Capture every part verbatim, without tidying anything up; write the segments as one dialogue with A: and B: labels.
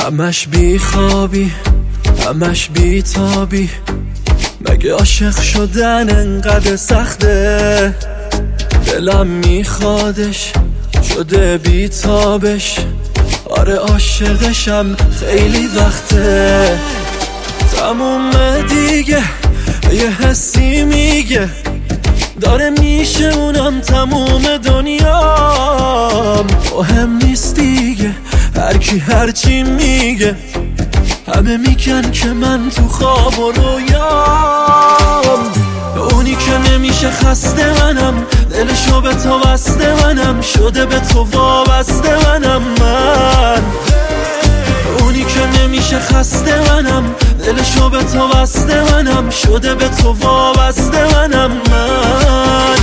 A: همش بی خوابی همش بی تابی، مگه عاشق شدن انقدر سخته؟ دلم میخوادش شده بی تابش، آره عاشقشم خیلی وقته. تموم دیگه یه حسی میگه داره میشه اونم تموم دنیام، مهم نیست دیگه هر کی هر چی میگه، همه میگن که من تو خواب و رویام. اونی که نمیشه خسته منم، دلشو به تو بسته منم، شده به تو وابسته منم من. اونی که نمیشه خسته منم، دلشو به تو بسته منم، شده به تو وابسته منم من.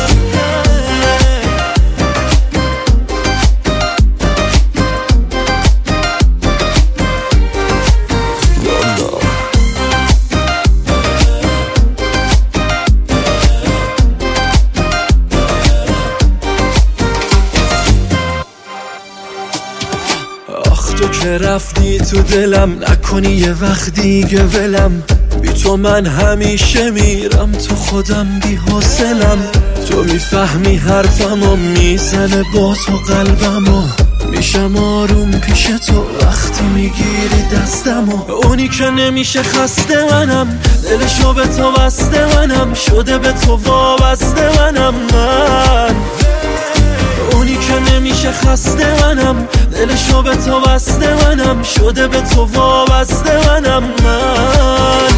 A: تو که رفتی تو دلم، نکنی یه وقت دیگه ولم، بی تو من همیشه میرم تو خودم بی حوصلم. تو میفهمی حرفم و میزنه با تو قلبم و میشم آروم پیش تو وقتی میگیری دستم. و اونی که نمیشه خسته منم، دلشو به تو بسته منم، شده به تو وابسته منم من. اونی که نمیشه خسته منم، دلشو به تو بسته منم، شده به تو وابسته منم من.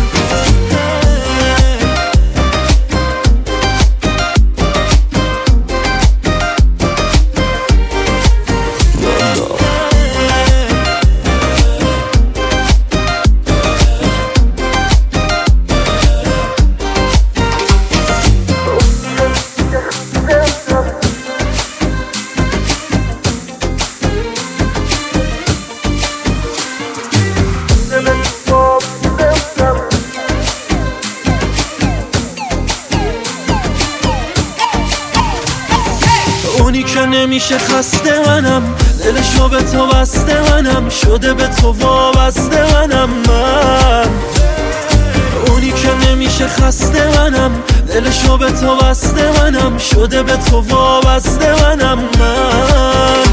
A: اونی که نمیشه خسته منم، دلشو به تو بسته منم، شده به تو وابسته منم من. اونی که نمیشه خسته منم، دلشو به تو بسته منم، شده به تو وابسته منم من.